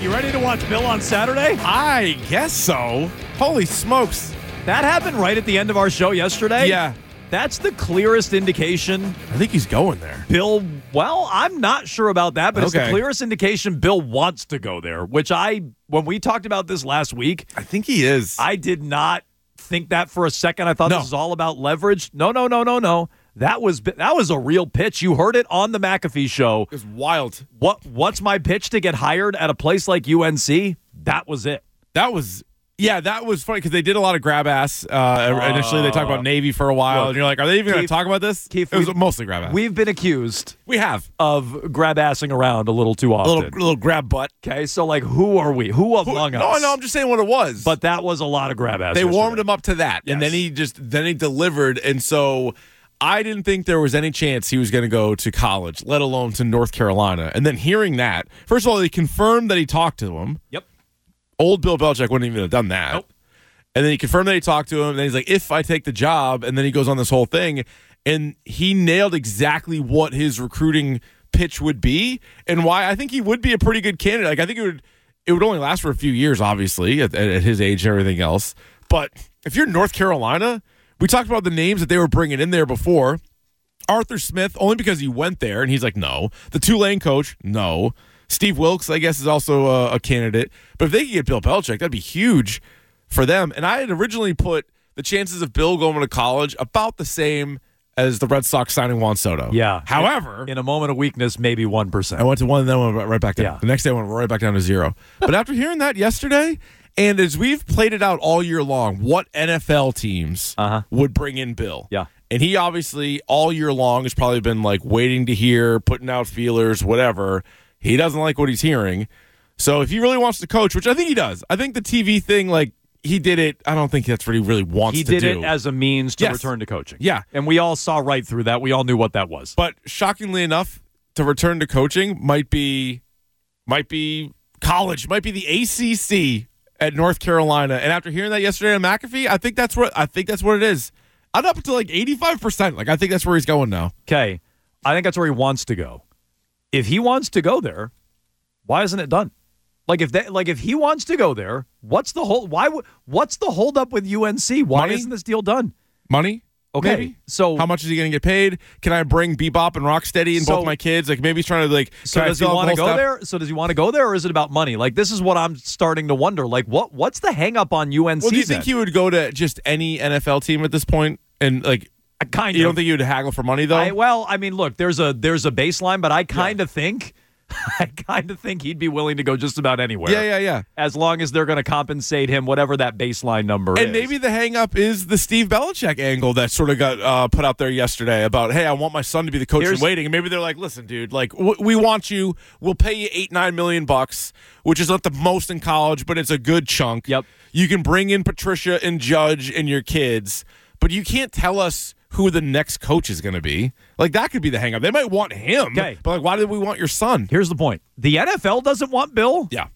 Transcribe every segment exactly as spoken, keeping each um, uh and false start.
you ready to watch Bill on Saturday? I guess so. Holy smokes. That happened right at the end of our show yesterday. Yeah. That's the clearest indication. I think he's going there. Bill, well, I'm not sure about that, but it's the Okay. clearest indication Bill wants to go there, which I, when we talked about this last week, I think he is. I did not think that for a second. I thought No. this was all about leverage. No, no, no, no, no. That was that was a real pitch. You heard it on the McAfee show. It was wild. What What's my pitch to get hired at a place like U N C? That was it. That was, yeah, that was funny because they did a lot of grab ass. Uh, initially, they talked about Navy for a while, Look, and you're like, are they even going to Keith- talk about this? Keith, it was we've- mostly grab ass. We've been accused We have. of grab-assing around a little too A often. little, little grab butt. Okay, so like, who are we? Who among No, us? no, I'm just saying what it was. But that was a lot of grab-ass. they yesterday. warmed him up to that, and Yes. then he just then he delivered, and so I didn't think there was any chance he was going to go to college, let alone to North Carolina. And then hearing that, first of all, they confirmed that he talked to him. Yep. Old Bill Belichick wouldn't even have done that. Nope. And then he confirmed that he talked to him. And then he's like, if I take the job, and then he goes on this whole thing, and he nailed exactly what his recruiting pitch would be and why I think he would be a pretty good candidate. Like I think it would it would only last for a few years, obviously, at, at his age and everything else. But if you're North Carolina, we talked about the names that they were bringing in there before. Arthur Smith, only because he went there, and he's like, no. The Tulane coach, no. Steve Wilkes, I guess, is also a, a candidate. But if they could get Bill Belichick, that'd be huge for them. And I had originally put the chances of Bill going to college about the same as the Red Sox signing Juan Soto. Yeah. However, in a moment of weakness, maybe one percent. I went to one, and then I went right back down. Yeah. The next day, I went right back down to zero. But after hearing that yesterday, and as we've played it out all year long, what N F L teams Uh-huh. would bring in Bill? Yeah. And he obviously all year long has probably been like waiting to hear, putting out feelers, whatever. He doesn't like what he's hearing. So if he really wants to coach, which I think he does, I think the T V thing, like he did it. I don't think that's what he really wants He to did do. it as a means to Yes. return to coaching. Yeah. And we all saw right through that. We all knew what that was. But shockingly enough, to return to coaching might be might be college, might be the A C C at North Carolina. And after hearing that yesterday on McAfee, I think that's what I think that's what it is. I'm up to like eighty-five percent. Like I think that's where he's going now. Okay. I think that's where he wants to go. If he wants to go there, why isn't it done? Like if that, like if he wants to go there, what's the whole why would what's the holdup with U N C? Why Money? isn't this deal done? Money? Okay. Maybe? So How much is he going to get paid? Can I bring Bebop and Rocksteady and So- both my kids? Like maybe he's trying to like. So can I does he fill out the want to whole go staff? there? So does he want to go there, or is it about money? Like this is what I'm starting to wonder. Like what what's the hang up on U N C? Well, do you then? think he would go to just any N F L team at this point? And like, I kind you of don't think he would haggle for money though? I, well, I mean, look, there's a there's a baseline, but I kind of think I kind of think he'd be willing to go just about anywhere. yeah, yeah, yeah. As long as they're going to compensate him, whatever that baseline number is. And maybe the hang up is the Steve Belichick angle that sort of got uh, put out there yesterday about, hey, I want my son to be the coach Here's- in waiting. And maybe they're like, listen, dude, like w- we want you. We'll pay you eight, nine million bucks, which is not the most in college, but it's a good chunk. Yep. You can bring in Patricia and Judge and your kids, but you can't tell us who the next coach is going to be. Like that could be the hang up. They might want him, Okay. but like, why did we want your son? Here's the point: the N F L doesn't want Bill. Yeah.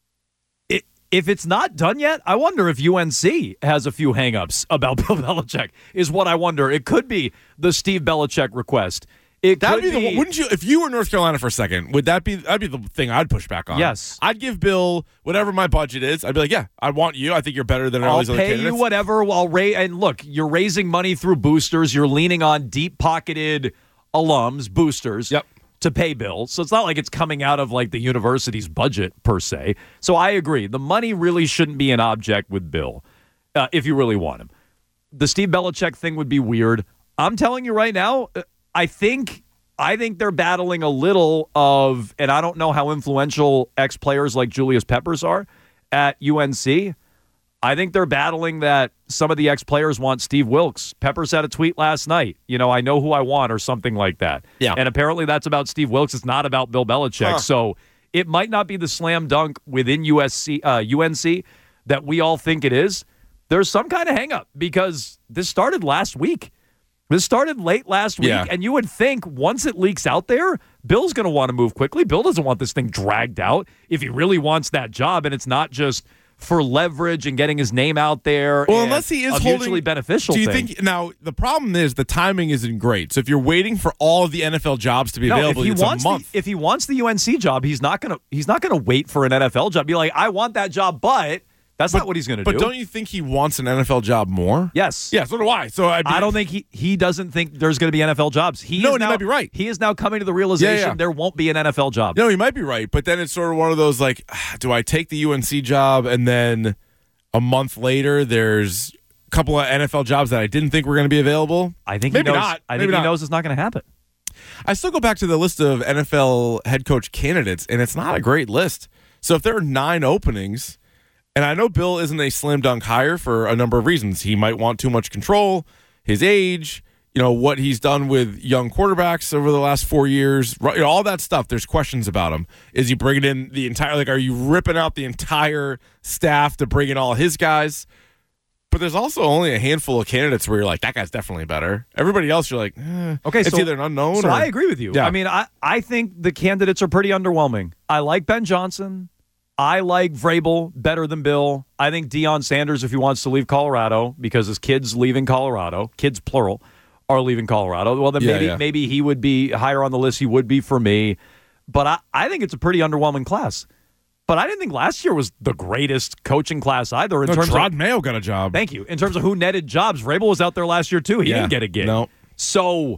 It, if it's not done yet, I wonder if U N C has a few hangups about Bill Belichick. Is what I wonder. It could be the Steve Belichick request. It That'd could be the one. Wouldn't you? If you were North Carolina for a second, would that be? That'd be the thing I'd push back on. Yes. I'd give Bill whatever my budget is. I'd be like, yeah, I want you. I think you're better than all I'll these other pay candidates. you whatever. I'll ra- and look, you're raising money through boosters. You're leaning on deep-pocketed alums, boosters, Yep. to pay bills. So it's not like it's coming out of like the university's budget per se. So I agree. The money really shouldn't be an object with Bill uh, if you really want him. The Steve Belichick thing would be weird. I'm telling you right now, uh, I think I think they're battling a little of, and I don't know how influential ex-players like Julius Peppers are at U N C. I think they're battling that some of the ex-players want Steve Wilkes. Peppers had a tweet last night, you know, I know who I want or something like that. Yeah. And apparently that's about Steve Wilkes. It's not about Bill Belichick. Huh. So it might not be the slam dunk within U S C, uh, U N C that we all think it is. There's some kind of hang-up because this started last week. This started late last week, Yeah. and you would think once it leaks out there, Bill's going to want to move quickly. Bill doesn't want this thing dragged out if he really wants that job, and it's not just for leverage and getting his name out there. Well, and unless he is a holding, mutually beneficial do you thing. think now the problem is the timing isn't great. So if you're waiting for all of the N F L jobs to be no, available, if he it's wants a month. The, if he wants the U N C job, he's not gonna he's not gonna wait for an N F L job. Be like, I want that job, but that's but, not what he's gonna but do. But don't you think he wants an N F L job more? Yes. Yeah. So do I. So I, I don't think he he doesn't think there's going to be N F L jobs. He No, is and he now, might be right. He is now coming to the realization Yeah, yeah. there won't be an N F L job. No, he might be right. But then it's sort of one of those like, do I take the U N C job and then a month later there's a couple of N F L jobs that I didn't think were going to be available? I think maybe he knows, not. I maybe think he not. knows it's not going to happen. I still go back to the list of N F L head coach candidates, and it's not a great list. So if there are nine openings, and I know Bill isn't a slam dunk hire for a number of reasons. He might want too much control, his age, you know, what he's done with young quarterbacks over the last four years, you know, all that stuff. There's questions about him. Is he bringing in the entire, like, are you ripping out the entire staff to bring in all his guys? But there's also only a handful of candidates where you're like, that guy's definitely better. Everybody else, you're like, eh, okay, it's so, either an unknown so or. I agree with you. Yeah. I mean, I, I think the candidates are pretty underwhelming. I like Ben Johnson. I like Vrabel better than Bill. I think Deion Sanders, if he wants to leave Colorado, because his kids leaving Colorado, kids plural, are leaving Colorado. Well, then Yeah, maybe yeah. maybe he would be higher on the list. He would be for me. But I, I think it's a pretty underwhelming class. But I didn't think last year was the greatest coaching class either. In No, terms Trod of, Mayo got a job. Thank you. In terms of who netted jobs, Vrabel was out there last year too. He Yeah. didn't get a gig. No. So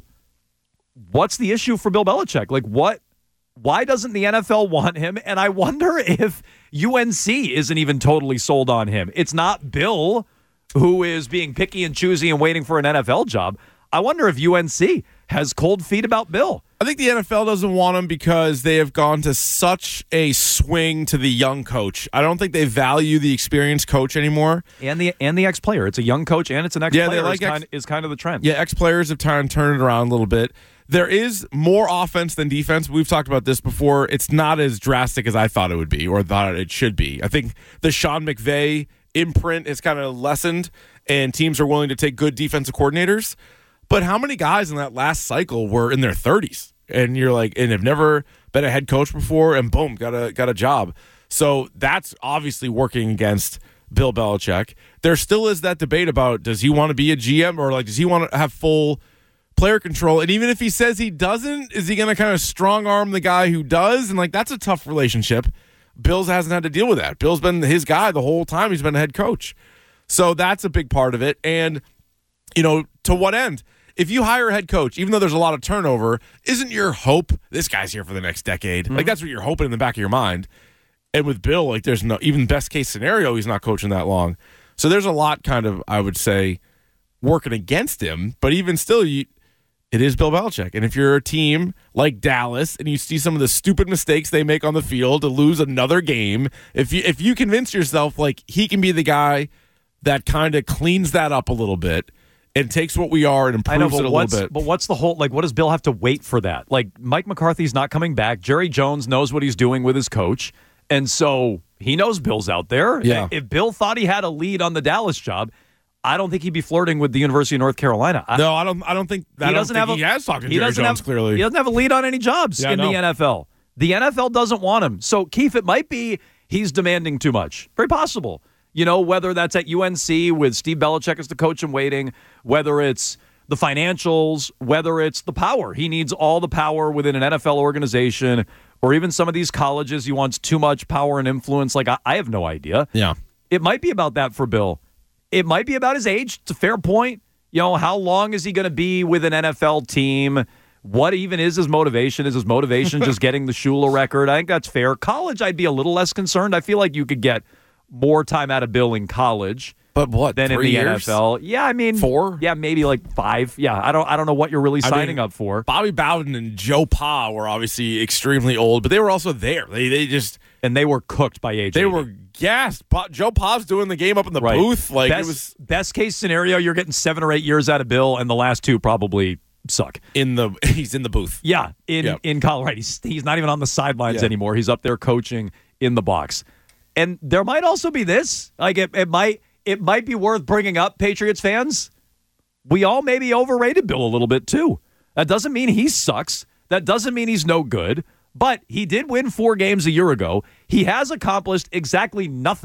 what's the issue for Bill Belichick? Like what? Why doesn't the N F L want him? And I wonder if U N C isn't even totally sold on him. It's not Bill who is being picky and choosy and waiting for an N F L job. I wonder if U N C has cold feet about Bill. I think the N F L doesn't want him because they have gone to such a swing to the young coach. I don't think they value the experienced coach anymore. And the and the ex-player. It's a young coach and it's an ex-player. Yeah, they like is, ex- kind, is kind of the trend. Yeah, ex-players have turned turned it around a little bit. There is more offense than defense. We've talked about this before. It's not as drastic as I thought it would be or thought it should be. I think the Sean McVay imprint is kind of lessened, and teams are willing to take good defensive coordinators. But how many guys in that last cycle were in their thirties? And you're like, and have never been a head coach before, and boom, got a got a job. So that's obviously working against Bill Belichick. There still is that debate about, does he want to be a G M, or like does he want to have full player control? And even if he says he doesn't, is he going to kind of strong arm the guy who does? And like that's a tough relationship. Bills hasn't had to deal with that. Bill's been his guy the whole time he's been a head coach. So that's a big part of it. And you know, to what end? If you hire a head coach, even though there's a lot of turnover, isn't your hope this guy's here for the next decade? Mm-hmm. Like that's what you're hoping in the back of your mind. And with Bill, like there's no, even best case scenario, he's not coaching that long. So there's a lot kind of, I would say, working against him. But even still, you, it is Bill Belichick. And if you're a team like Dallas and you see some of the stupid mistakes they make on the field to lose another game, if you if you convince yourself like he can be the guy that kind of cleans that up a little bit and takes what we are and improves I know, but it a what's, little bit. But what's the whole, like, what does Bill have to wait for that? Like, Mike McCarthy's not coming back. Jerry Jones knows what he's doing with his coach. And so he knows Bill's out there. Yeah. If Bill thought he had a lead on the Dallas job, I don't think he'd be flirting with the University of North Carolina. I, no, I don't I don't think that he doesn't have a, he has talked to he Jerry doesn't Jones have, clearly. He doesn't have a lead on any jobs Yeah, in the N F L. The N F L doesn't want him. So, Keith, it might be he's demanding too much. Very possible. You know, whether that's at U N C with Steve Belichick as the coach in waiting, whether it's the financials, whether it's the power. He needs all the power within an N F L organization, or even some of these colleges. He wants too much power and influence. Like, I, I have no idea. Yeah. It might be about that for Bill. It might be about his age. It's a fair point. You know, how long is he going to be with an N F L team? What even is his motivation? Is his motivation just getting the Shula record? I think that's fair. College, I'd be a little less concerned. I feel like you could get more time out of Bill in college. But what, than in three the years? N F L. Yeah, I mean four. Yeah, maybe like five. Yeah, I don't. I don't know what you're really I signing mean, up for. Bobby Bowden and Joe Pa were obviously extremely old, but they were also there. They they just and they were cooked by age. They eighty. were gassed. Pa, Joe Pa's doing the game up in the right. booth. Like best, it was best case scenario. You're getting seven or eight years out of Bill, and the last two probably suck. In the he's in the booth. Yeah, in yep. in Colorado, he's he's not even on the sidelines yeah. anymore. He's up there coaching in the box. And there might also be this. Like it, it might. It might be worth bringing up, Patriots fans. We all maybe overrated Bill a little bit, too. That doesn't mean he sucks. That doesn't mean he's no good. But he did win four games a year ago. He has accomplished exactly nothing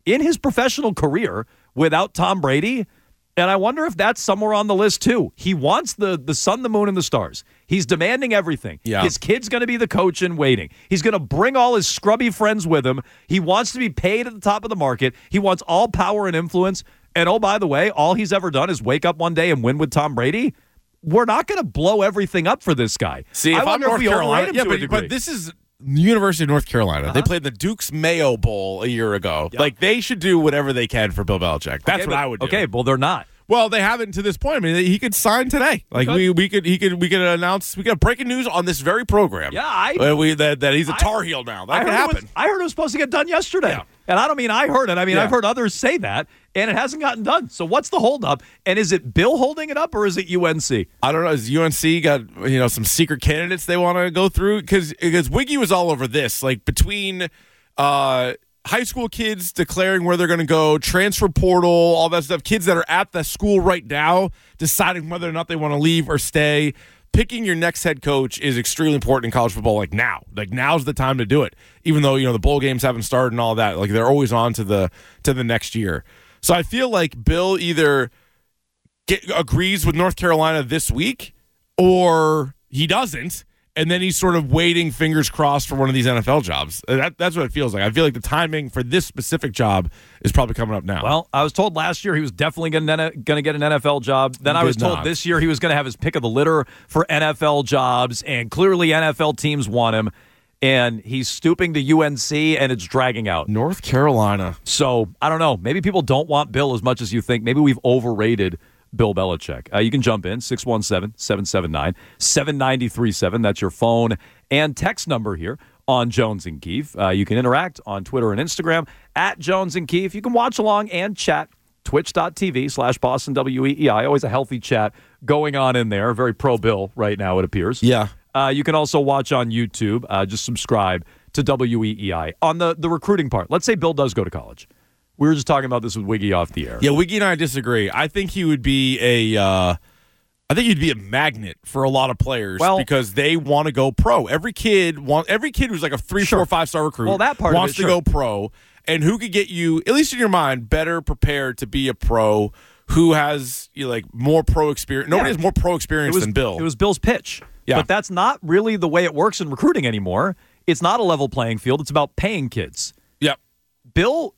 in his professional career without Tom Brady. And I wonder if that's somewhere on the list, too. He wants the the sun, the moon, and the stars. He's demanding everything. Yeah. His kid's going to be the coach in waiting. He's going to bring all his scrubby friends with him. He wants to be paid at the top of the market. He wants all power and influence. And, oh, by the way, all he's ever done is wake up one day and win with Tom Brady. We're not going to blow everything up for this guy. See, I if I'm wonder North if we overrate Carolina, him yeah, to a but, degree. but this is the University of North Carolina. Uh-huh. They played the Duke's Mayo Bowl a year ago. Yep. Like, they should do whatever they can for Bill Belichick. That's Okay, what but- I would do. Okay, well, they're not. Well, they haven't to this point. I mean, he could sign today. Like could. we, we could, he could, we could announce. We got breaking news on this very program. Yeah, I- Uh, we that, that he's a I- Tar Heel now. That I could heard, it happen. was, I heard it was supposed to get done yesterday. Yeah. And I don't mean I heard it. I mean, Yeah. I've heard others say that, and it hasn't gotten done. So what's the holdup? And is it Bill holding it up, or is it U N C? I don't know. Has U N C got you know some secret candidates they want to go through? Because because Wiggy was all over this, like between uh, high school kids declaring where they're going to go, transfer portal, all that stuff. Kids that are at the school right now deciding whether or not they want to leave or stay. Picking your next head coach is extremely important in college football. Like now, like now's the time to do it. Even though you know the bowl games haven't started and all that, like they're always on to the to the next year. So I feel like Bill either get, agrees with North Carolina this week, or he doesn't, and then he's sort of waiting, fingers crossed, for one of these N F L jobs. That, that's what it feels like. I feel like the timing for this specific job is probably coming up now. Well, I was told last year he was definitely going to get an N F L job. Then He I was did told not. this year he was going to have his pick of the litter for N F L jobs, and clearly N F L teams want him. And he's stooping to U N C, and it's dragging out. North Carolina. So, I don't know. Maybe people don't want Bill as much as you think. Maybe we've overrated Bill Belichick. Uh, you can jump in, six one seven, seven seven nine, seven nine three seven. That's your phone and text number here on Jones and Keefe. Uh, you can interact on Twitter and Instagram at Jones and Keefe. You can watch along and chat. Twitch.tv slash Boston W E E I. Always a healthy chat going on in there. Very pro-Bill right now, it appears. Yeah. Uh, you can also watch on YouTube. Uh, just subscribe to W E E I. On the, the recruiting part, let's say Bill does go to college. We were just talking about this with Wiggy off the air. Yeah, Wiggy and I disagree. I think he would be a uh, I think he'd be a magnet for a lot of players Well- because they want to go pro. Every kid want every kid who's like a three, Sure. four, five star recruit Well, that part of wants it, to sure. go pro. And who could get you, at least in your mind, better prepared to be a pro, who has you know, like more pro experience. Nobody Yeah. has more pro It experience was, than Bill. it was Bill's pitch. Yeah. But that's not really the way it works in recruiting anymore. It's not a level playing field. It's about paying kids. Yep. Bill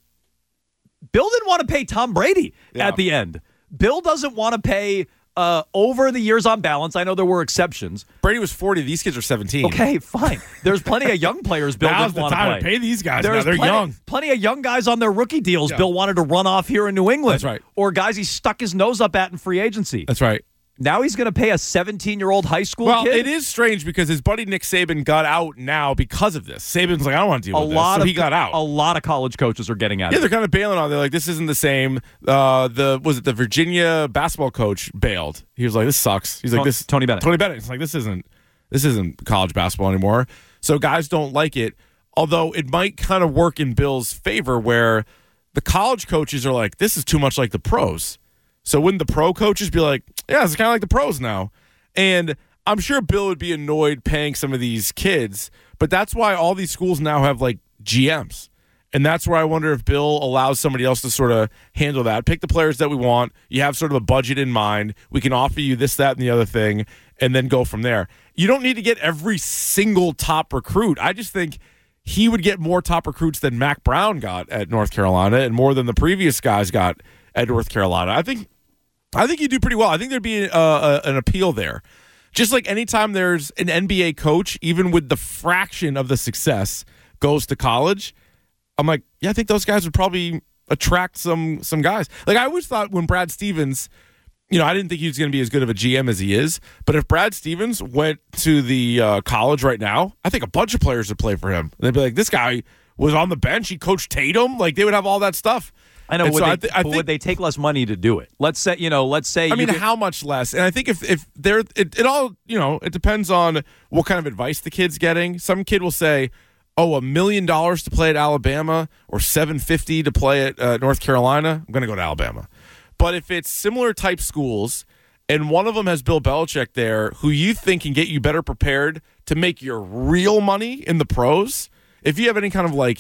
Bill didn't want to pay Tom Brady Yeah. at the end. Bill doesn't want to pay uh, over the years on balance. I know there were exceptions. Brady was forty. These kids are seventeen. Okay, fine. There's plenty of young players Bill Now's doesn't the want to time play. to pay these guys. There's now. They're plenty, young. plenty of young guys on their rookie deals Yeah. Bill wanted to run off here in New England. That's right. Or guys he stuck his nose up at in free agency. That's right. Now he's going to pay a seventeen-year-old high school Well, kid? it is strange because his buddy Nick Saban got out now because of this. Saban's like, I don't want to deal a with lot this, so of he got out. A lot of college coaches are getting out Yeah, of they're it. kind of bailing on. it. They're like, this isn't the same. Uh, the was it the Virginia basketball coach bailed? He was like, this sucks. He's like, Ton- this Tony Bennett. Tony Bennett. It's like this isn't this isn't college basketball anymore. So guys don't like it. Although it might kind of work in Bill's favor, where the college coaches are like, this is too much like the pros. So wouldn't the pro coaches be like, yeah, it's kind of like the pros now? And I'm sure Bill would be annoyed paying some of these kids, but that's why all these schools now have like G Ms. And that's where I wonder if Bill allows somebody else to sort of handle that. Pick the players that we want. You have sort of a budget in mind. We can offer you this, that, and the other thing, and then go from there. You don't need to get every single top recruit. I just think he would get more top recruits than Mac Brown got at North Carolina and more than the previous guys got at North Carolina. I think I think you do pretty well. I think there'd be a, a, an appeal there. Just like anytime there's an N B A coach, even with the fraction of the success, goes to college, I'm like, yeah, I think those guys would probably attract some some guys. Like I always thought when Brad Stevens, you know, I didn't think he was going to be as good of a G M as he is. But if Brad Stevens went to the uh, college right now, I think a bunch of players would play for him. They'd be like, this guy was on the bench. He coached Tatum. Like they would have all that stuff. I know, And would so they, I thi- I but would think- they take less money to do it? Let's say, you know, let's say I you mean, get- how much less? And I think if if they're it, it all you know, it depends on what kind of advice the kid's getting. Some kid will say, "Oh, a million dollars to play at Alabama, or seven fifty to play at uh, North Carolina. I'm going to go to Alabama." But if it's similar type schools, and one of them has Bill Belichick there, who you think can get you better prepared to make your real money in the pros, if you have any kind of like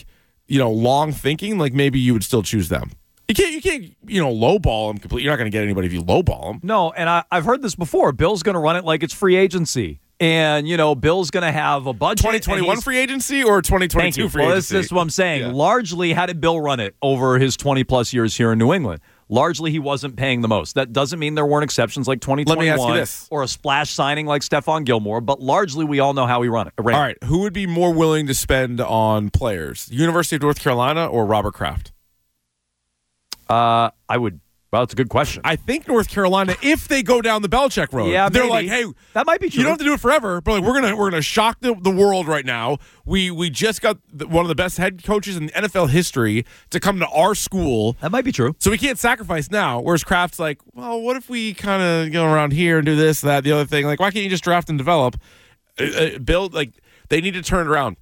you know, long thinking, like maybe you would still choose them. You can't, you can't, you know, lowball them completely. You're not going to get anybody if you lowball them. No, and I, I've heard this before. Bill's going to run it like it's free agency. And, you know, Bill's going to have a budget. twenty twenty-one free agency or twenty twenty-two free well, agency? This, this is what I'm saying. Yeah. Largely, how did Bill run it over his twenty-plus years here in New England? Largely, he wasn't paying the most. That doesn't mean there weren't exceptions like twenty twenty-one Let me ask you this. or a splash signing like Stephon Gilmore, but largely, we all know how he run it. All right. Who would be more willing to spend on players? University of North Carolina or Robert Kraft? Uh, I would. Well, that's a good question. I think North Carolina, if they go down the Belichick road, Yeah, they're maybe. like, hey, that might be true. You don't have to do it forever, but like we're gonna we're gonna shock the, the world right now. We we just got the, one of the best head coaches in N F L history to come to our school. That might be true. So we can't sacrifice now. Whereas Kraft's like, well, what if we kind of go around here and do this, that, the other thing? Like, why can't you just draft and develop? Uh, uh, build like they need to turn it around.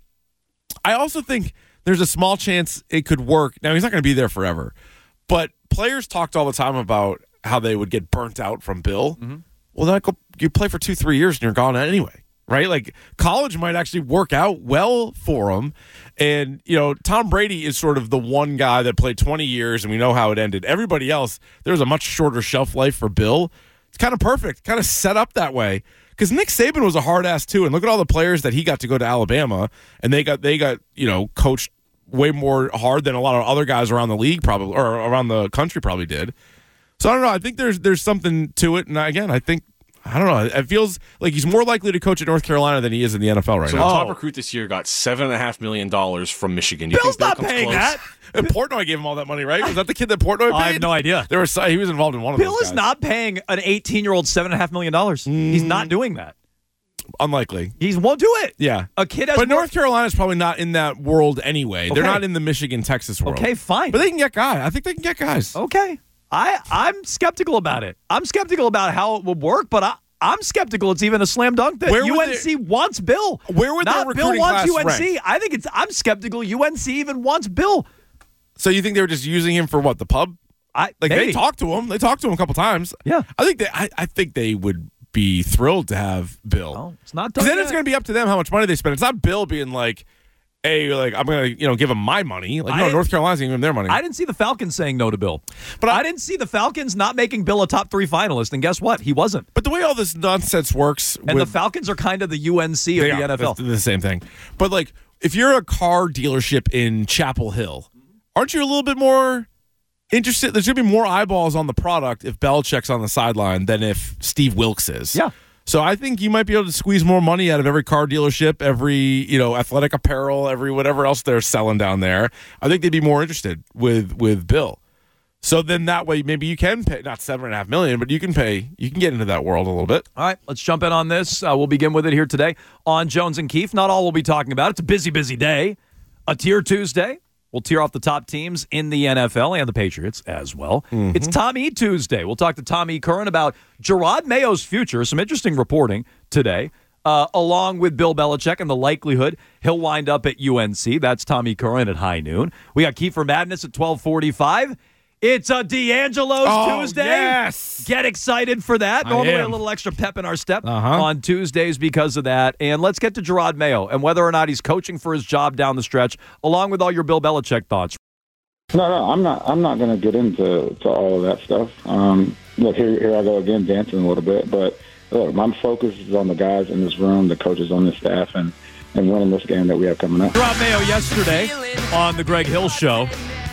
I also think there's a small chance it could work. Now he's not going to be there forever, but players talked all the time about how they would get burnt out from Bill. Mm-hmm. Well, then go, you play for two, three years and you're gone anyway, right? Like college might actually work out well for him. And, you know, Tom Brady is sort of the one guy that played twenty years and we know how it ended. Everybody else, there's a much shorter shelf life for Bill. It's kind of perfect, kind of set up that way. Because Nick Saban was a hard ass too. And look at all the players that he got to go to Alabama and they got, they got, you know, coached way more hard than a lot of other guys around the league probably, or around the country probably did. So I don't know. I think there's there's something to it. And again, I think, I don't know. It feels like he's more likely to coach at North Carolina than he is in the N F L right so now. the top recruit this year got seven and a half million dollars from Michigan. You Bill's think Bill not comes paying close? that. And Portnoy gave him all that money, right? Was that the kid that Portnoy paid? I have no idea. There was he was involved in one of Bill those is guys. not paying an eighteen-year-old seven and a half million dollars. Mm. He's not doing that. Unlikely. He won't do it. Yeah. A kid has But more- North Carolina's probably not in that world anyway. They're Okay. not in the Michigan, Texas world. Okay, fine. But they can get guys. I think they can get guys. Okay. I, I'm skeptical about it. I'm skeptical about how it would work, but I, I'm skeptical it's even a slam dunk that Where would U N C they- wants Bill. Where would Not their Bill recruiting wants class U N C. rank? I think it's I'm skeptical U N C even wants Bill. So you think they were just using him for what, the pub? I Like maybe. they talked to him. They talked to him a couple times. Yeah. I think they I, I think they would be thrilled to have Bill. Well, it's not done Because then yet. it's going to be up to them how much money they spend. It's not Bill being like, hey, like I'm going to, you know, give him my money. Like I no, didn't- North Carolina's going to give him their money. I didn't see the Falcons saying no to Bill. But I- I didn't see the Falcons not making Bill a top three finalist, and guess what? He wasn't. but the way all this nonsense works And with, the Falcons are kind of the U N C of They the are. N F L. That's the same thing. But like, if you're a car dealership in Chapel Hill, aren't you a little bit more interested? There's going to be more eyeballs on the product if Belichick's on the sideline than if Steve Wilkes is. Yeah. So I think you might be able to squeeze more money out of every car dealership, every, you know, athletic apparel, every whatever else they're selling down there. I think they'd be more interested with with Bill. So then that way maybe you can pay not seven and a half million, but you can pay you can get into that world a little bit. All right, let's jump in on this. Uh, we'll begin with it here today on Jones and Keefe. Not all we'll be talking about. It's a busy, busy day. A tier Tuesday. We'll tier off the top teams in the N F L and the Patriots as well. Mm-hmm. It's Tom E. Tuesday. We'll talk to Tom E. Curran about Gerard Mayo's future. Some interesting reporting today, uh, along with Bill Belichick and the likelihood he'll wind up at U N C. That's Tom E. Curran at high noon. We got Kiefer Madness at twelve forty-five. It's a D'Angelo's Oh, Tuesday. yes. Get excited for that. I Normally am. a little extra pep in our step Uh-huh. on Tuesdays because of that. And let's get to Gerard Mayo and whether or not he's coaching for his job down the stretch, along with all your Bill Belichick thoughts. No, no, I'm not. I'm not going to get into to all of that stuff. Um, look, here, here I go again, dancing a little bit. But look, my focus is on the guys in this room, the coaches on this staff, and and winning this game that we have coming up. Gerard Mayo yesterday on the Greg Hill Show.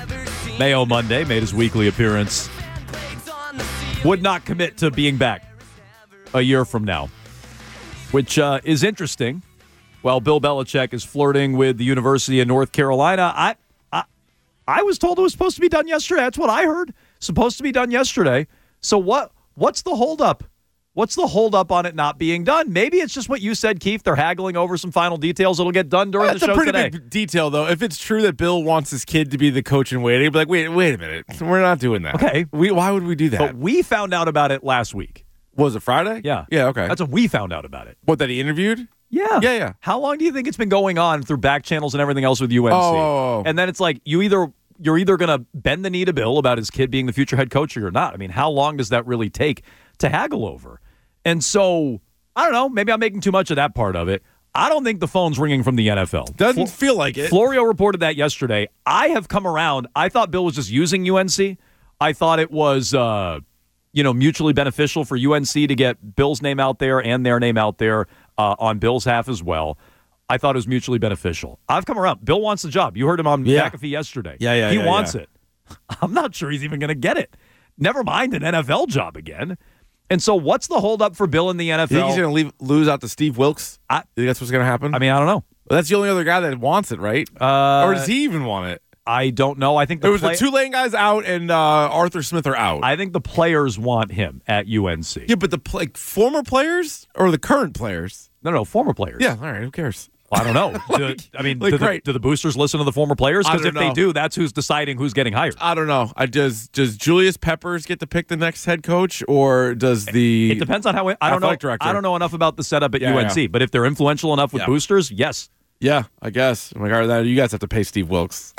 Mayo Monday made his weekly appearance. Would not commit to being back a year from now, which uh, is interesting. While Bill Belichick is flirting with the University of North Carolina, I, I, I was told it was supposed to be done yesterday. That's what I heard. Supposed to be done yesterday. So what? What's the holdup? What's the holdup on it not being done? Maybe it's just what you said, Keith. They're haggling over some final details. It'll get done during That's the show a pretty today. big detail, though. If it's true that Bill wants his kid to be the coach in waiting, be like, wait, wait a minute, we're not doing that. Okay. we why would we do that? But we found out about it last week. Was it Friday? Yeah. yeah, okay. That's when we found out about it. What, that he interviewed? Yeah. Yeah, yeah. How long do you think it's been going on through back channels and everything else with U N C? Oh. And then it's like you either you're either going to bend the knee to Bill about his kid being the future head coach or you're not. I mean, how long does that really take to haggle over? And so, I don't know, maybe I'm making too much of that part of it. I don't think the phone's ringing from the N F L. Doesn't Fl- feel like it. Florio reported that yesterday. I have come around. I thought Bill was just using U N C. I thought it was, uh, you know, mutually beneficial for U N C to get Bill's name out there and their name out there uh, on Bill's half as well. I thought it was mutually beneficial. I've come around. Bill wants the job. You heard him on yeah. McAfee yesterday. Yeah, yeah, He yeah, wants yeah. it. I'm not sure he's even going to get it. Never mind an N F L job again. And so what's the holdup for Bill in the N F L? You think he's going to lose out to Steve Wilkes? I, You think that's what's going to happen? I mean, I don't know. Well, that's the only other guy that wants it, right? Uh, or does he even want it? I don't know. I think the There was play- the Tulane guys out and uh, Arthur Smith are out. I think the players want him at U N C. yeah, but the pl- like, former players or the current players? No, no, former players. Yeah, all right. Who cares? Well, I don't know. Like- do, I mean, like, do, the, great. do the boosters listen to the former players? I Because if don't they know. do, that's who's deciding who's getting hired. I don't know. I does does Julius Peppers get to pick the next head coach, or does the? It depends on how. I don't know. athletic director. I don't know enough about the setup at Yeah, U N C, yeah. but if they're influential enough with Yeah. boosters, yes. Yeah, I guess. I'm like, all right, you guys have to pay Steve Wilkes.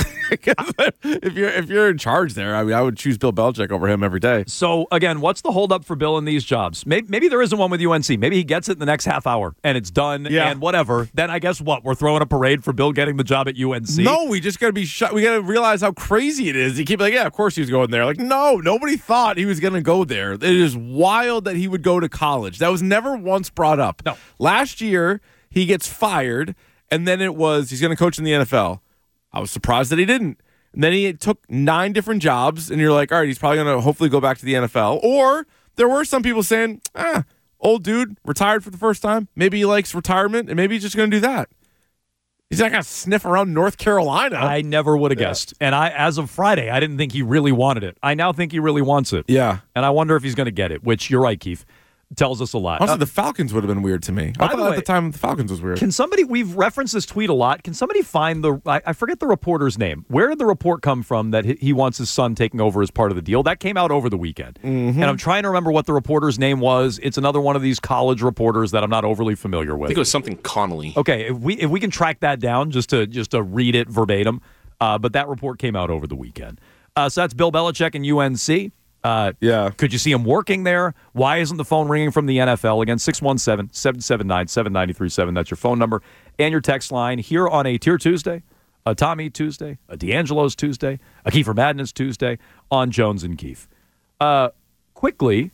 if you're if you're in charge there, I mean, I would choose Bill Belichick over him every day. So again, what's the holdup for Bill in these jobs? Maybe, maybe there isn't one with U N C. Maybe he gets it in the next half hour and it's done Yeah. and whatever. Then I guess what? We're throwing a parade for Bill getting the job at U N C. No, we just got to be shut. We got to realize how crazy it is. You keep like, yeah, of course he was going there. Like, no, nobody thought he was going to go there. It is wild that he would go to college. That was never once brought up. No. Last year, he gets fired, and then it was he's going to coach in the N F L. I was surprised that he didn't. And then he took nine different jobs, and you're like, all right, he's probably going to hopefully go back to the N F L. Or there were some people saying, ah, old dude, retired for the first time. Maybe he likes retirement, and maybe he's just going to do that. He's not going to sniff around North Carolina. I never would have guessed. And I, as of Friday, I didn't think he really wanted it. I now think he really wants it. Yeah. And I wonder if he's going to get it, which you're right, Keith. Tells us a lot. Also, Uh, the Falcons would have been weird to me. by I thought the at way- the time the Falcons was weird. Can somebody, we've referenced this tweet a lot. Can somebody find the, I, I forget the reporter's name. Where did the report come from that he, he wants his son taking over as part of the deal? That came out over the weekend. Mm-hmm. And I'm trying to remember what the reporter's name was. It's another one of these college reporters that I'm not overly familiar I with. think it was something Connolly. Okay, if we if we can track that down just to just to read it verbatim, uh, but that report came out over the weekend. Uh, so that's Bill Belichick and U N C. Uh, Yeah. Could you see him working there? Why isn't the phone ringing from the N F L? Again, six one seven, seven seven nine, seven nine three seven. That's your phone number and your text line here on a Tier Tuesday, a Tommy Tuesday, a D'Angelo's Tuesday, a Kiefer Madness Tuesday on Jones and Keith. Uh, quickly,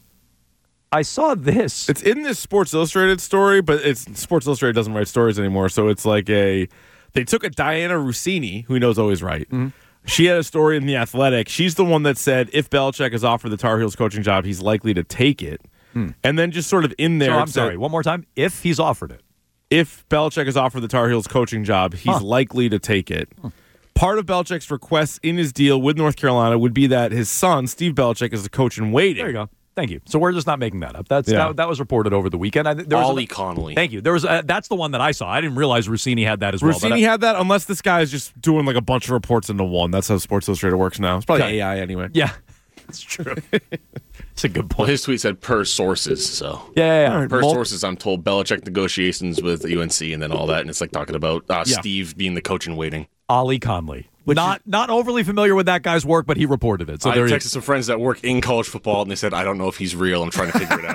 I saw this. It's in this Sports Illustrated story, but it's Sports Illustrated doesn't write stories anymore. So it's like a they took a Diana Rossini, who knows always right. Mm-hmm. She had a story in The Athletic. She's the one that said if Belichick is offered the Tar Heels coaching job, he's likely to take it. And then just sort of in there, So it I'm said, sorry, one more time. If he's offered it. if Belichick is offered the Tar Heels coaching job, he's Huh. likely to take it. Part of Belichick's request in his deal with North Carolina would be that his son, Steve Belichick, is the coach in waiting. There you go. Thank you. So we're just not making that up. That's Yeah. that, that was reported over the weekend. I, there was Ollie a- Connolly. Thank you. There was a, that's the one that I saw. I didn't realize Rossini had that as well. but Rossini I- had that, unless this guy is just doing like a bunch of reports into one. That's how Sports Illustrated works now. It's probably Okay. A I anyway. yeah, that's true. It's a good Well, point. his tweet said per sources, so. Yeah, yeah, yeah. All right. Per Mul- sources, I'm told Belichick negotiations with U N C and then all that, and it's like talking about uh, Yeah. Steve being the coach in waiting. Ollie Conley. Not not overly familiar with that guy's work, but he reported it. So I there you texted some friends that work in college football, and they said, I don't know if he's real. I'm trying to figure it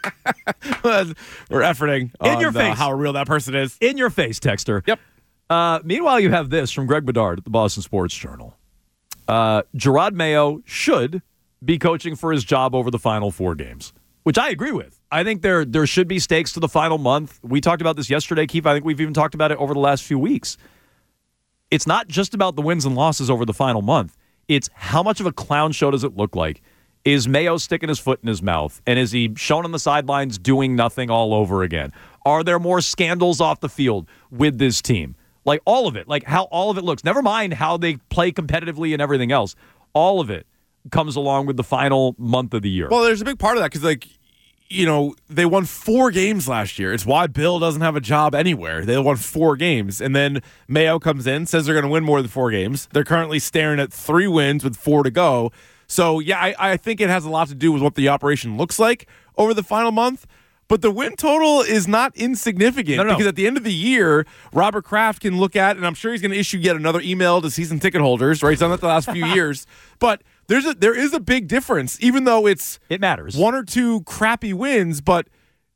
out. We're efforting In on your uh, face. how real that person is. in your face, Texter. Yep. Uh, meanwhile, you have this from Greg Bedard at the Boston Sports Journal. Uh, Gerard Mayo should be coaching for his job over the final four games, which I agree with. I think there there should be stakes to the final month. We talked about this yesterday, Keith. I think we've even talked about it over the last few weeks. It's not just about the wins and losses over the final month. It's how much of a clown show does it look like? Is Mayo sticking his foot in his mouth? And is he shown on the sidelines doing nothing all over again? Are there more scandals off the field with this team? Like all of it, like how all of it looks. Never mind how they play competitively and everything else. All of it comes along with the final month of the year. Well, there's a big part of that because, like, you know, they won four games last year. It's why Bill doesn't have a job anywhere. They won four games. And then Mayo comes in, says they're going to win more than four games. They're currently staring at three wins with four to go. So, yeah, I, I think it has a lot to do with what the operation looks like over the final month. But the win total is not insignificant No, no. because at the end of the year, Robert Kraft can look at, and I'm sure he's going to issue yet another email to season ticket holders, right? He's done that the last few years. But there's a, there is a big difference, even though it's it matters. one or two crappy wins, but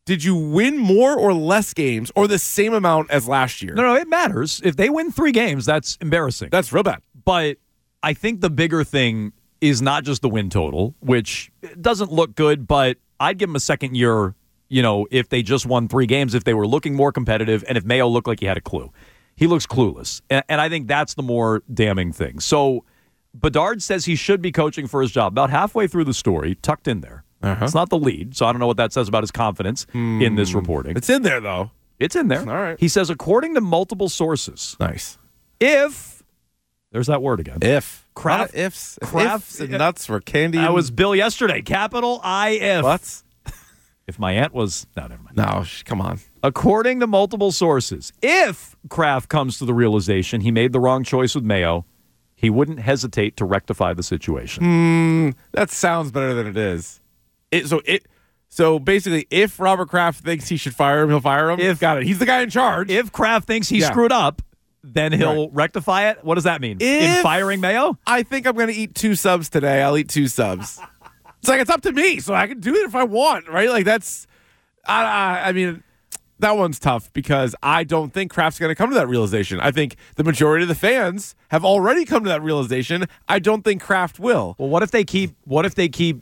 did you win more or less games or the same amount as last year? No, no, it matters. If they win three games, that's embarrassing. That's real bad. But I think the bigger thing is not just the win total, which doesn't look good, but I'd give them a second year, you know, if they just won three games, if they were looking more competitive, and if Mayo looked like he had a clue. He looks clueless, and, and I think that's the more damning thing. So Bedard says he should be coaching for his job. About halfway through the story, tucked in there. Uh-huh. It's not the lead, so I don't know what that says about his confidence mm. in this reporting. It's in there, though. It's in there. All right. He says, according to multiple sources, nice. If, there's that word again. If. Kraft, ifs. Kraft, ifs and nuts for candy. That was Bill yesterday. Capital I F. What? If my aunt was, no, never mind. No, sh- come on. According to multiple sources, if Kraft comes to the realization he made the wrong choice with Mayo, he wouldn't hesitate to rectify the situation. Mm, that sounds better than it is. It, so it, so basically, if Robert Kraft thinks he should fire him, he'll fire him. If got it, he's the guy in charge. If Kraft thinks he yeah. screwed up, then he'll right. rectify it. What does that mean? If in firing Mayo? I think I'm going to eat two subs today. I'll eat two subs. It's like it's up to me, so I can do it if I want, right? Like that's, I, I, I mean, that one's tough because I don't think Kraft's going to come to that realization. I think the majority of the fans have already come to that realization. I don't think Kraft will. Well, what if they keep? What if they keep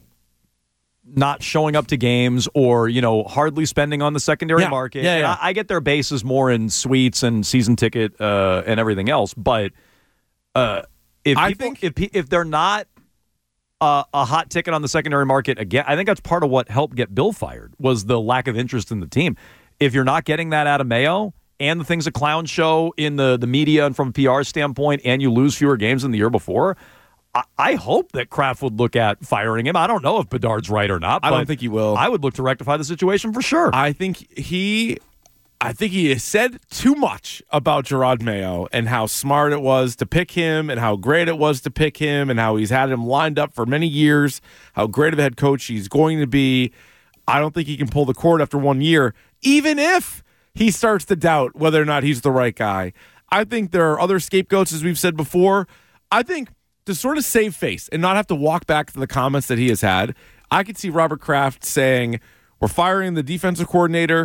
not showing up to games, or you know, hardly spending on the secondary yeah. market? Yeah, yeah. I, I get their bases more in suites and season ticket uh, and everything else, but uh, if I people, think if if they're not uh, a hot ticket on the secondary market again, I think that's part of what helped get Bill fired was the lack of interest in the team. If you're not getting that out of Mayo and the things a clown show in the, the media and from a P R standpoint, and you lose fewer games than the year before, I, I hope that Kraft would look at firing him. I don't know if Bedard's right or not. I but don't think he will. I would look to rectify the situation for sure. I think he, I think he has said too much about Gerard Mayo and how smart it was to pick him and how great it was to pick him and how he's had him lined up for many years, how great of a head coach he's going to be. I don't think he can pull the cord after one year, even if he starts to doubt whether or not he's the right guy. I think there are other scapegoats, as we've said before. I think to sort of save face and not have to walk back to the comments that he has had, I could see Robert Kraft saying, we're firing the defensive coordinator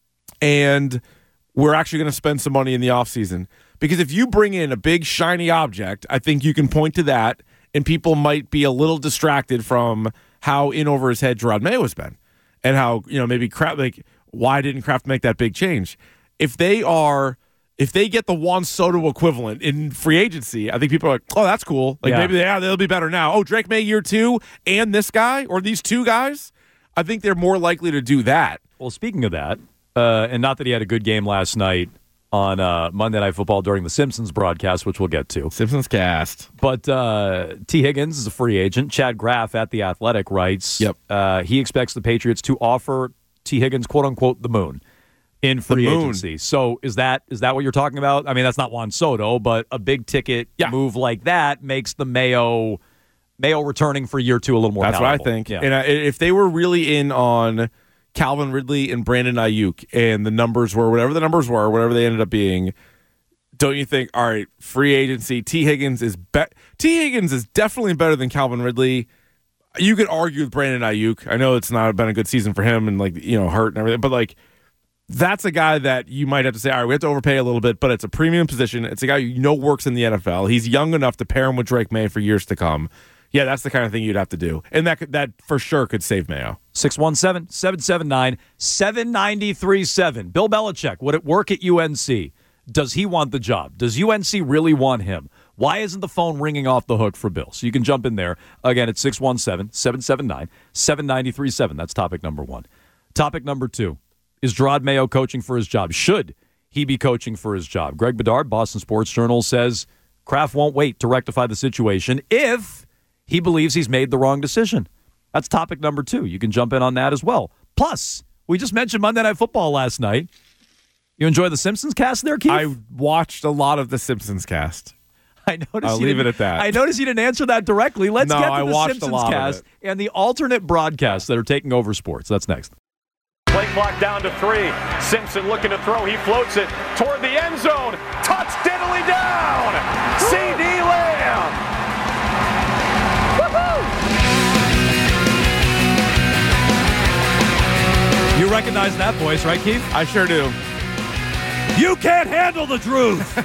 and we're actually going to spend some money in the offseason. Because if you bring in a big, shiny object, I think you can point to that and people might be a little distracted from how in over his head Gerard Mayo has been. And how, you know, maybe Kraft, like, why didn't Kraft make that big change? If they are, if they get the Juan Soto equivalent in free agency, I think people are like, oh, that's cool. Like, yeah. maybe they, yeah, they'll be better now. Oh, Drake May year two and this guy or these two guys, I think they're more likely to do that. Well, speaking of that, uh, and not that he had a good game last night on uh, Monday Night Football during the Simpsons broadcast, which we'll get to. Simpsons cast. But uh, T. Higgins is a free agent. Chad Graff at The Athletic writes yep. uh, he expects the Patriots to offer T. Higgins, quote-unquote, the moon in free agency. So is that is that what you're talking about? I mean, that's not Juan Soto, but a big-ticket yeah. move like that makes the Mayo, Mayo returning for year two a little more That's palatable. what I think. Yeah. And uh, if they were really in on Calvin Ridley and Brandon Ayuk and the numbers were whatever the numbers were, whatever they ended up being, don't you think, all right, free agency, T. Higgins is be- T. Higgins is definitely better than Calvin Ridley. You could argue with Brandon Ayuk. I know it's not been a good season for him and, like, you know, hurt and everything, but, like, that's a guy that you might have to say, all right, we have to overpay a little bit, but it's a premium position. It's a guy you know works in the N F L. He's young enough to pair him with Drake May for years to come. Yeah, that's the kind of thing you'd have to do. And that could, that for sure could save Mayo. six one seven, seven seven nine, seven nine three seven. Bill Belichick, would it work at U N C? Does he want the job? Does U N C really want him? Why isn't the phone ringing off the hook for Bill? So you can jump in there. Again, it's six one seven, seven seven nine, seven nine three seven. That's topic number one. Topic number two. Is Gerard Mayo coaching for his job? Should he be coaching for his job? Greg Bedard, Boston Sports Journal, says Kraft won't wait to rectify the situation if he believes he's made the wrong decision. That's topic number two. You can jump in on that as well. Plus, we just mentioned Monday Night Football last night. You enjoy the Simpsons cast there, Keith? I watched a lot of the Simpsons cast. I noticed I'll you leave it didn't- at that. I noticed you didn't answer that directly. Let's No, get to I the watched a Simpsons lot of cast it. and the alternate broadcasts that are taking over sports. That's next. Play clock down to three. Simpson looking to throw. He floats it toward the end zone. Touch diddly down. C D Lamb. Woohoo! You recognize that voice, right, Keith? I sure do. You can't handle the truth.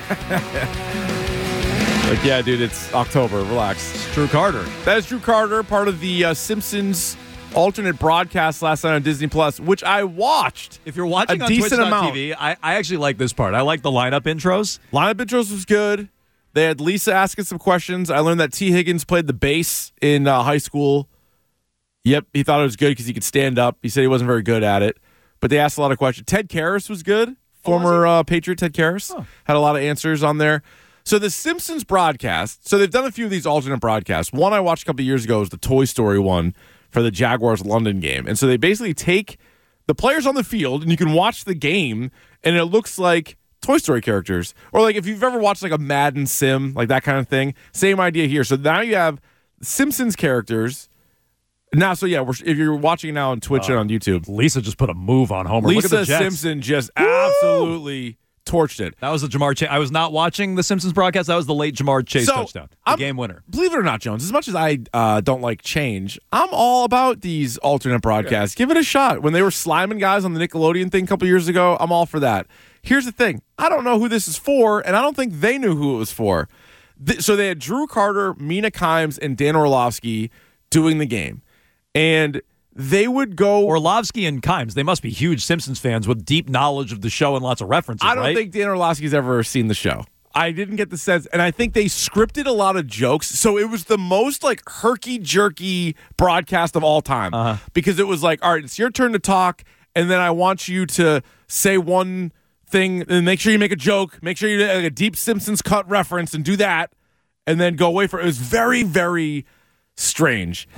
Like, yeah, dude, it's October. Relax. It's Drew Carter. That is Drew Carter, part of the uh, Simpsons alternate broadcast last night on Disney Plus, which I watched. If you're watching a on decent Twitch dot amount. T V, I, I actually like this part. I like the lineup intros. Lineup intros was good. They had Lisa asking some questions. I learned that T. Higgins played the bass in uh, high school. Yep, he thought it was good because he could stand up. He said he wasn't very good at it, but they asked a lot of questions. Ted Karras was good. Former uh, Patriot Ted Karras oh. had a lot of answers on there. So the Simpsons broadcast, so they've done a few of these alternate broadcasts. One I watched a couple of years ago was the Toy Story one for the Jaguars London game. And so they basically take the players on the field and you can watch the game and it looks like Toy Story characters. Or like if you've ever watched like a Madden sim, like that kind of thing, same idea here. So now you have Simpsons characters. Now, so yeah, we're, if you're watching now on Twitch uh, and on YouTube. Lisa just put a move on Homer. Lisa Look at the Jets. Simpson just Woo! absolutely torched it. That was the Jamar Chase. I was not watching the Simpsons broadcast. That was the late Jamar Chase so, touchdown. The I'm, game winner. Believe it or not, Jones, as much as I uh, don't like change, I'm all about these alternate broadcasts. Yeah. Give it a shot. When they were sliming guys on the Nickelodeon thing a couple years ago, I'm all for that. Here's the thing. I don't know who this is for, and I don't think they knew who it was for. Th- so they had Drew Carter, Mina Kimes, and Dan Orlovsky doing the game. And they would go... Orlovsky and Kimes, they must be huge Simpsons fans with deep knowledge of the show and lots of references, I don't right? think Dan Orlovsky's ever seen the show. I didn't get the sense, and I think they scripted a lot of jokes, so it was the most, like, herky-jerky broadcast of all time. Uh-huh. Because it was like, all right, it's your turn to talk, and then I want you to say one thing, and make sure you make a joke, make sure you do like, a deep Simpsons cut reference, and do that, and then go away for it. It was very, very strange.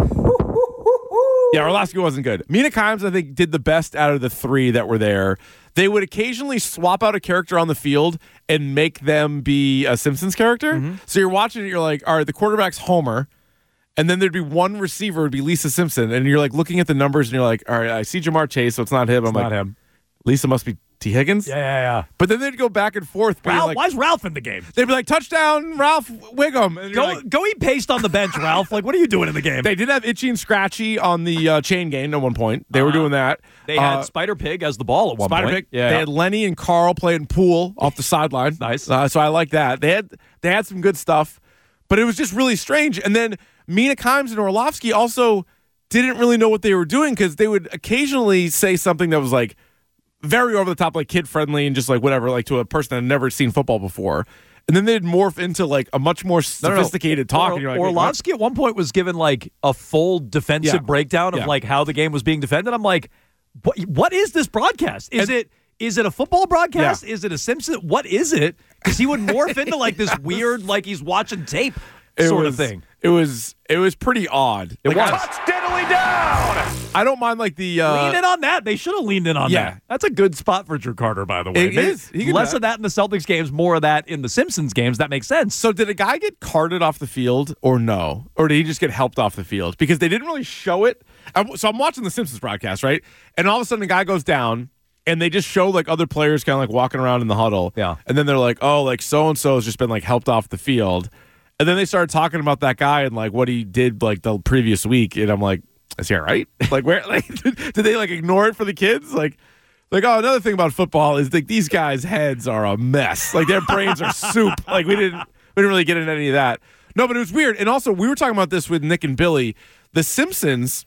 Yeah, Orlovsky wasn't good. Mina Kimes, I think, did the best out of the three that were there. They would occasionally swap out a character on the field and make them be a Simpsons character. Mm-hmm. So you're watching it, you're like, all right, the quarterback's Homer, and then there'd be one receiver, would be Lisa Simpson, and you're like looking at the numbers, and you're like, all right, I see Jamar Chase, so it's not him. It's I'm not like, him. Lisa must be T. Higgins? Yeah, yeah, yeah. But then they'd go back and forth. Ralph, like, why is Ralph in the game? They'd be like, touchdown, Ralph Wiggum. And Go, like, go eat paste on the bench, Ralph. Like, what are you doing in the game? They did have Itchy and Scratchy on the uh, chain game at one point. They uh-huh. were doing that. They had uh, Spider Pig as the ball at one Spider point. Pig. Yeah. They had Lenny and Carl playing pool off the sideline. Nice. Uh, so I like that. They had they had some good stuff, but it was just really strange. And then Mina Kimes and Orlovsky also didn't really know what they were doing because they would occasionally say something that was like very over the top, like kid friendly and just like whatever, like to a person that had never seen football before. And then they'd morph into like a much more sophisticated no, no. talk. Or, and you're like, Orlovsky at one point was given like a full defensive Yeah. breakdown of Yeah. like how the game was being defended. I'm like, what? What is this broadcast? Is And- it is it a football broadcast? Yeah. Is it a Simpson? What is it? Because he would morph into like this weird, like he's watching tape it sort was, of thing. It was it was pretty odd. It Like, was. I, Touch diddly down. I don't mind like the uh, Lean in on that. They should have leaned in on Yeah. that. That's a good spot for Drew Carter, by the way. It Maybe is. He can less do of that in the Celtics games, more of that in the Simpsons games. That makes sense. So did a guy get carted off the field or no? Or did he just get helped off the field? Because they didn't really show it. I'm, so I'm watching the Simpsons broadcast, right? And all of a sudden a guy goes down and they just show like other players kind of like walking around in the huddle. Yeah. And then they're like, oh, like so-and-so has just been like helped off the field. And then they started talking about that guy and like what he did like the previous week. And I'm like, is he all right? Like where, like, did they like ignore it for the kids? Like, Like, oh, another thing about football is like these guys' heads are a mess. Like their brains are soup. Like we didn't we didn't really get into any of that. No, but it was weird. And also we were talking about this with Nick and Billy. The Simpsons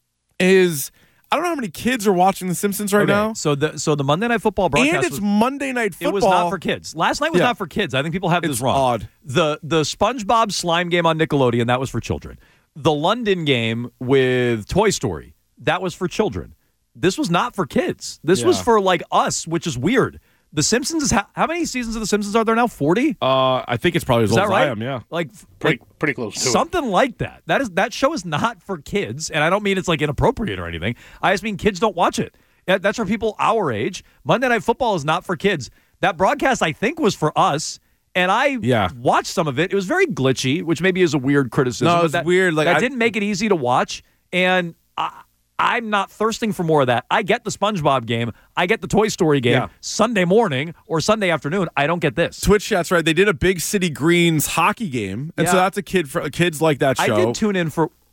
is I don't know how many kids are watching The Simpsons right okay. now. So the so the Monday Night Football broadcast And it's was, Monday Night Football. it was not for kids. Last night was Yeah. not for kids. I think people have this It's wrong. odd. The the SpongeBob slime game on Nickelodeon, that was for children. The London game with Toy Story, that was for children. This was not for kids. This was Yeah. for like us, which is weird. The Simpsons is how, how many seasons of The Simpsons are there now? forty? Uh, I think it's probably as Is old that as right? I am, yeah. Like, Pretty, like pretty close to it. something like that. That is that show is not for kids, and I don't mean it's like inappropriate or anything. I just mean kids don't watch it. That- That's for people our age. Monday Night Football is not for kids. That broadcast, I think, was for us, and I Yeah. watched some of it. It was very glitchy, which maybe is a weird criticism. No, but it's that, weird. Like, that I- didn't make it easy to watch, and I, I'm not thirsting for more of that. I get the SpongeBob game. I get the Toy Story game Yeah. Sunday morning or Sunday afternoon. I don't get this. Twitch chat's right. They did a Big City Greens hockey game, and so Yeah. that's a kid for kids like that show. I did tune in for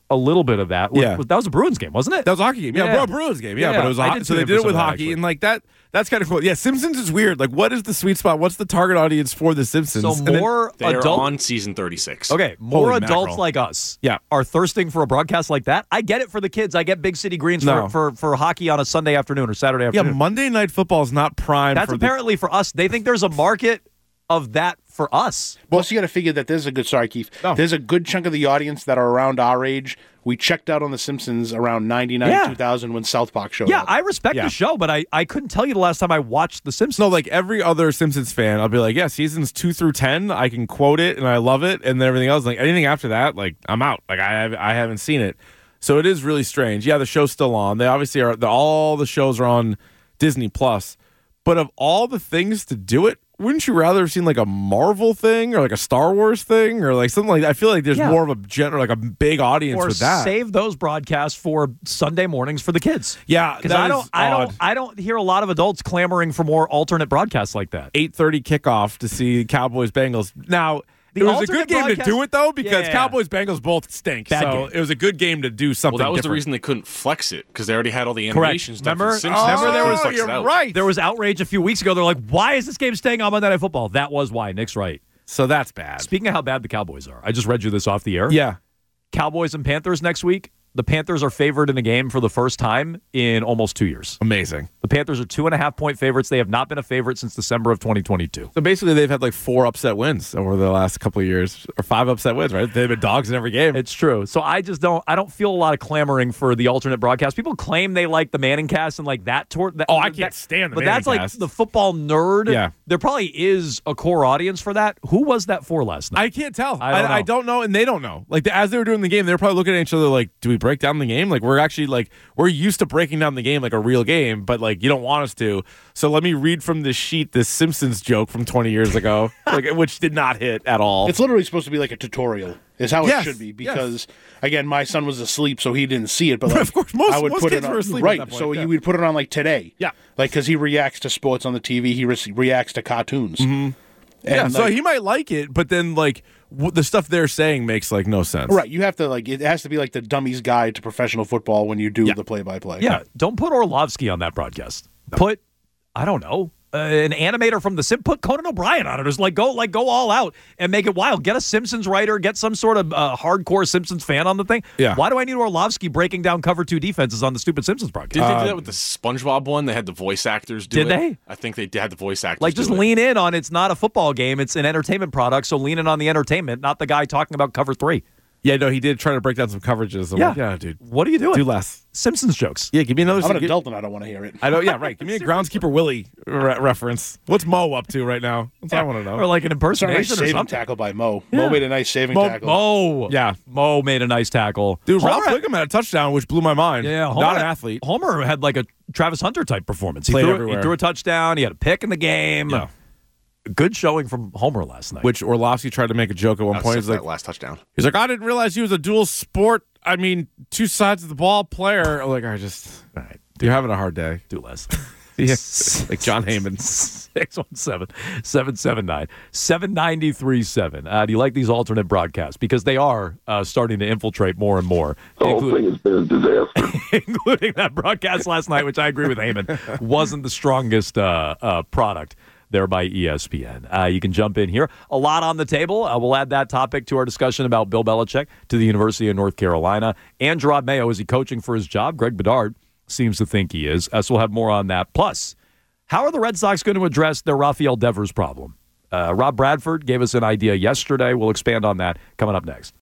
a little bit of that. Yeah. That was a Bruins game, wasn't it? That was a hockey game. Yeah, Yeah. bro, Bruins game. Yeah, Yeah, but it was I a, did so tune they in did for it some with of that, hockey, actually. and like that. That's kind of cool. Yeah, Simpsons is weird. Like, what is the sweet spot? What's the target audience for the Simpsons? So And then- more They're adult. on season thirty-six. Okay, more Holy adults mackerel. like us Yeah. are thirsting for a broadcast like that. I get it for the kids. I get Big City Greens No. for, for, for hockey on a Sunday afternoon or Saturday yeah, afternoon. Monday Night Football is not prime. That's for the, apparently for us. They think there's a market of that for us. Plus, you got to figure that there's a good. Sorry, Keith. No. There's a good chunk of the audience that are around our age. We checked out on The Simpsons around ninety-nine, Yeah. two thousand when South Park showed Yeah, up. I respect Yeah. the show, but I, I couldn't tell you the last time I watched The Simpsons. No, like every other Simpsons fan, I'll be like, yeah, seasons two through ten, I can quote it and I love it, and then everything else, like anything after that, like I'm out. Like I have, I haven't seen it, so it is really strange. Yeah, the show's still on. They obviously are. The, all the shows are on Disney Plus, but of all the things to do it, wouldn't you rather have seen like a Marvel thing or like a Star Wars thing or like something like that? I feel like there's Yeah. more of a general, like a big audience or with that. save those broadcasts for Sunday mornings for the kids. Yeah, Because that I is don't, I odd. don't, I don't hear a lot of adults clamoring for more alternate broadcasts like that. eight thirty kickoff to see Cowboys Bengals. Now, The it was a alternate good game to broadcast- do it though because Yeah. Cowboys Bengals both stink. Bad so game. it was a good game to do something. Well, that was the different. reason they couldn't flex it because they already had all the Correct. animation stuff. Remember- for Simpsons. oh, remember there They was- flexed it you're out. right. There was outrage a few weeks ago. They're like, why is this game staying on Monday Night Football? That was why. Nick's right. So that's bad. Speaking of how bad the Cowboys are, I just read you this off the air. Yeah. Cowboys and Panthers next week. The Panthers are favored in the game for the first time in almost two years. Amazing. The Panthers are two and a half point favorites. They have not been a favorite since December of twenty twenty-two. So basically, they've had like four upset wins over the last couple of years, or five upset wins, right? They've been dogs in every game. It's true. So I just don't. I don't feel a lot of clamoring for the alternate broadcast. People claim they like the Manning cast and like that. Tor- that Oh, I can't that- stand the But that's Manning like cast. the football nerd. Yeah. There probably is a core audience for that. Who was that for last night? I can't tell. I don't know. I, I don't know, and they don't know. Like the, as they were doing the game, they were probably looking at each other like, "Do we break down the game? Like we're actually like we're used to breaking down the game like a real game, but like you don't want us to. So let me read from this sheet this Simpsons joke from twenty years ago, like which did not hit at all. It's literally supposed to be like a tutorial. Is how Yes, it should be yes. because again, my son was asleep, so he didn't see it. But like, Of course, most- I would most put kids it on, were asleep at right. that point, so yeah. you would put it on like today. Yeah. like because he reacts to sports on the T V. He re- reacts to cartoons. Mm-hmm. yeah, so he might like it, but then like w- the stuff they're saying makes like no sense. right. You have to like it has to be like the dummy's guide to professional football when you do Yeah. the play by play. yeah. Don't put Orlovsky on that broadcast. Put, I don't know, uh, an animator from the Sim. Put Conan O'Brien on it. Just like go, like go all out and make it wild. Get a Simpsons writer. Get some sort of uh, hardcore Simpsons fan on the thing. Yeah. Why do I need Orlovsky breaking down cover two defenses on the stupid Simpsons Did broadcast? they do that with the SpongeBob one? They had the voice actors do Did it. they? I think they did- had the voice actors. Like, just do it. lean in on it's not a football game. It's an entertainment product. So lean in on the entertainment, not the guy talking about cover three. Yeah, no, he did try to break down some coverages. I'm Yeah. like, yeah, dude, What are you doing? do less. Simpsons jokes. Yeah, give me another. I'm an gi- adult and I don't want to hear it. I don't. Yeah, right. Give me a groundskeeper Willie re- reference. What's Mo up to right now? That's what I want to know. Or like an It's a nice impersonation or saving something. tackle by Mo. Mo made a nice saving Mo- tackle. Mo. Yeah. Mo made a nice tackle. Dude, Homer Ralph had- Wiggum had a touchdown, which blew my mind. Yeah, Homer, not an athlete. Homer had like a Travis Hunter type performance. He Played threw, everywhere. he threw a touchdown. He had a pick in the game. Yeah. Good showing from Homer last night. Which Orlovsky tried to make a joke at one Except point. He's for like, that last touchdown. he's like, I didn't realize he was a dual sport. I mean, two sides of the ball player. I'm like, I just, All right, you're having a hard day. do less. Yeah. Like John Heyman. six one seven, seven seven nine, seven nine three seven. Uh, do you like these alternate broadcasts? Because they are uh, starting to infiltrate more and more. The whole inclu- thing has been a disaster. including that broadcast last night, which I agree with Heyman, wasn't the strongest uh, uh, product there by E S P N. Uh, you can jump in here. A lot on the table. Uh, we'll add that topic to our discussion about Bill Belichick to the University of North Carolina. And Gerard Mayo, is he coaching for his job? Greg Bedard seems to think he is. Uh, so we'll have more on that. Plus, how are the Red Sox going to address their Rafael Devers problem? Uh, Rob Bradford gave us an idea yesterday. We'll expand on that coming up next.